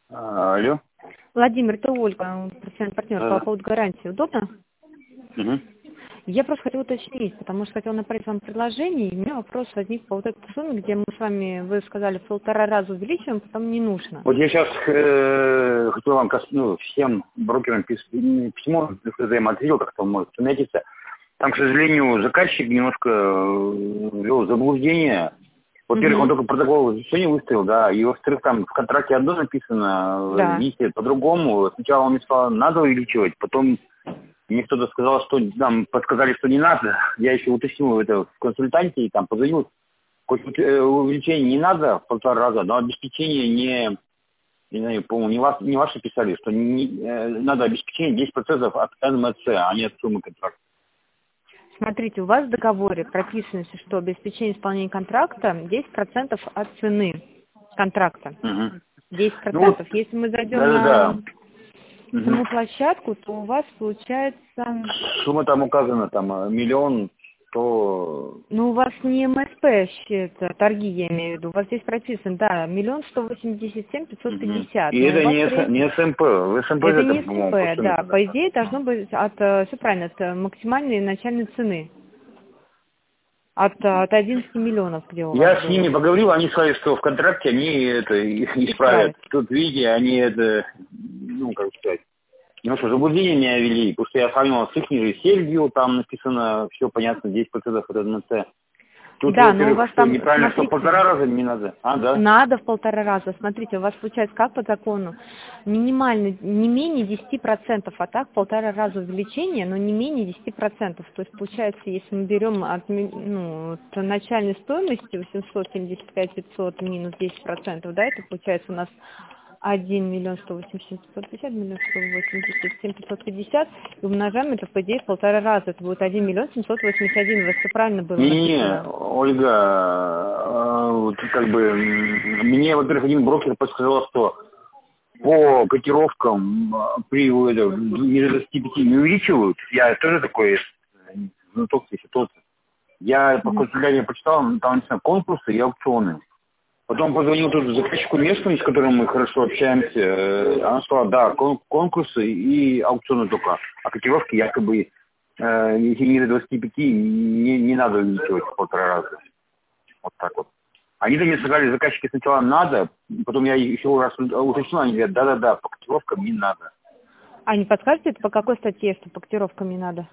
Алло. Владимир, это Ольга, профессиональный партнер по поводу гарантии. Удобно? Угу. Я просто хотела уточнить, потому что хотела направить вам предложение, и у меня вопрос возник по вот этой сумме, где мы с вами, вы сказали, в 1,5 раза увеличиваем, потом не нужно. Вот я сейчас хотел вам всем брокерам письмо, взаимоответил, как-то может заметиться. Там, к сожалению, заказчик немножко ввел в заблуждение. Во-первых, он только протокол разрешения выставил, да, и во-вторых, там в контракте одно написано, Да. видите, по-другому. Сначала он мне сказал, надо увеличивать, потом мне кто-то сказал, что там подсказали, что не надо. Я еще уточнил это в консультанте и там позвонил. Хоть увеличение не надо в 1,5 раза, но обеспечение не знаю, по-моему, не ваши писали, что надо обеспечение 10% от НМЦ, а не от суммы контракта. Смотрите, у вас в договоре прописано, что обеспечение исполнения контракта 10% от цены контракта. 10%. Ну, вот, Если мы зайдем да. на саму площадку, то у вас получается... Сумма там указана, там 1 100 000, Ну, у вас не МСП, это торги, я имею в виду. У вас здесь прописано, да, 1 187 550. И это не СМП. В СМП это не по-моему, СМП, да. По идее, должно быть все правильно, от максимальной начальной цены. От 11 миллионов, где у вас Я с было. ними поговорил, они сказали, что в контракте они это исправят. Тут, видите, они это, как сказать, немножко заблуждение меня вели, потому что я сравнивал с их ниже Сельвию, там написано, все понятно, 10% от НМЦ. Тут, да, но у вас там, неправильно, смотрите, что 1,5 раза не надо. Да? Надо в 1,5 раза. Смотрите, у вас получается как по закону? Минимально не менее 10%, а так 1,5 раза увеличение, но не менее 10%. То есть получается, если мы берем от начальной стоимости 875 500 минус 10%, да, это получается у нас 1 187 550, 1 187 550, и умножаем это, по идее, в 1,5 раза. Это будет 1 781. У вас все правильно было написано. Ольга, вот мне, во-первых, один брокер подсказал, что по котировкам при ниже 25 не увеличивают. Я тоже такой знаток ситуации. Я по консультации почитал, там написано конкурсы и аукционы. Потом позвонил тут заказчику местному, с которым мы хорошо общаемся. Она сказала, да, конкурсы и аукционы только. А котировки якобы, если ниже 25, не надо увеличивать в 1,5 раза. Вот так вот. Они-то мне сказали, заказчики сначала надо, потом я еще раз уточнил, они говорят, да, по котировкам не надо. А не подскажете, это по какой статье, что по котировкам не надо?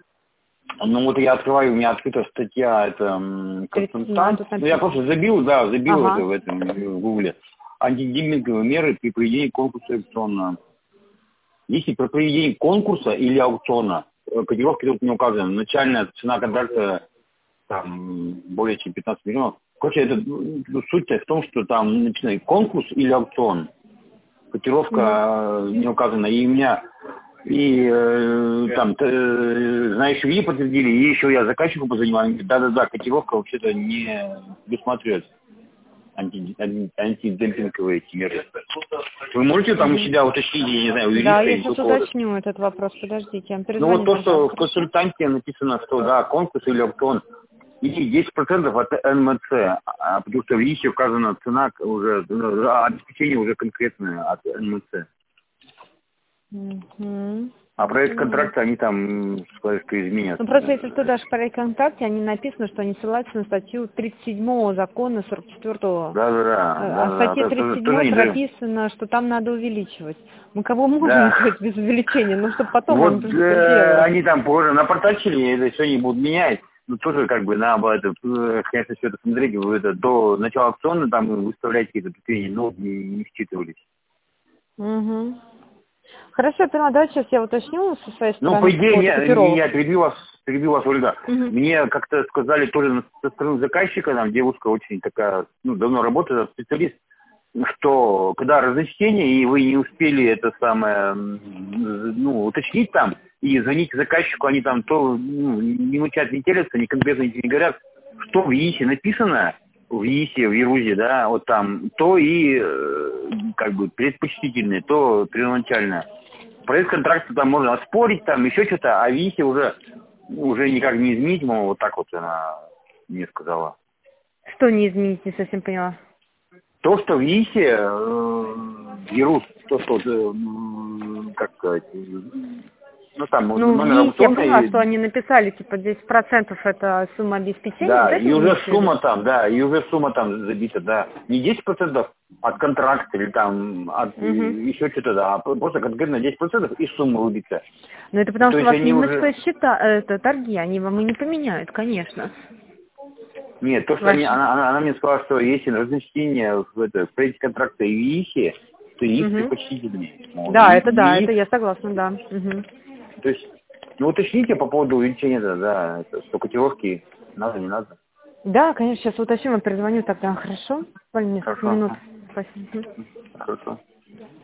Ну вот я открываю, у меня открыта статья, это консультант. Я просто забил это в этом в гугле. Антидемпинговые меры при проведении конкурса аукциона. Если при проведении конкурса или аукциона, котировки тут не указаны, начальная цена контракта там более чем 15 миллионов. Короче, это суть в том, что там написано конкурс или аукцион. Котировка не указана. И у меня знающие люди подтвердили, и еще я заказчику позвонил, они говорят, да, котировка вообще-то не предусматривает антидемпинговые эти меры. Вы можете там у себя уточнить, я не знаю, у юриста? Да, я сейчас уточню этот вопрос, подождите, я вам перезвоню. Ну вот то, что в консультанте написано, что да, конкурс или аукцион, и 10% от НМЦ, потому что в ИИСе указана цена уже, обеспечение уже конкретное от НМЦ. А проект контракта они там сказали, что изменят. Ну просто если что, даже в проект контракте, они написано, что они ссылаются на статью 37 закона 44-го. Да. А в статье 37 прописано, что там надо увеличивать. Мы кого можем сделать без увеличения, но чтобы потом вот, он делал. они там позже напортачили, это все не будут менять. Ну тоже надо, конечно, все это смотреть, вы до начала аукциона там выставлять какие-то ступени, но не считывались. Хорошо, я поняла, давайте сейчас я уточню со своей стороны. Ну, по идее, я перебил вас, Ольга. Мне как-то сказали тоже со стороны заказчика, там девушка очень такая, давно работает, специалист, что когда разночтение, и вы не успели это самое, уточнить там, и звоните заказчику, они там то не мучат, не телятся, ни конкретно не говорят, что в ИИСе написано, в ИИСе, в ЕРУЗе, да, вот там, то и предпочтительное, то первоначальное. Проект контракта там можно оспорить, там еще что-то, а в ИИСе уже никак не изменить, вот так вот она мне сказала. Что не изменить, не совсем поняла. То, что в ИИСе берут то, что, как сказать, ну там Ну, номер есть, я аукциона. поняла, что они написали, типа, 10% это сумма обеспечения. Да, Вот это и уже имеете в виду? сумма там, да, и уже сумма там забита, да. Не 10% от контракта или там от еще что-то, да, а просто конкретно 10% и сумма выбита. Ну, это потому То что у есть вас они немножко уже... счета, это торги, они вам и не поменяют, конечно. Нет, то, что она мне сказала, что если разночтение в проекте контракта и ИИСе, то ИИС предпочтительнее. Да, это я согласна, да. То есть, ну уточните по поводу увеличения, да, что котировки надо, не надо. Да, конечно, сейчас уточню, вам перезвоню тогда, хорошо? Буквально несколько Хорошо. минут. Спасибо. Хорошо.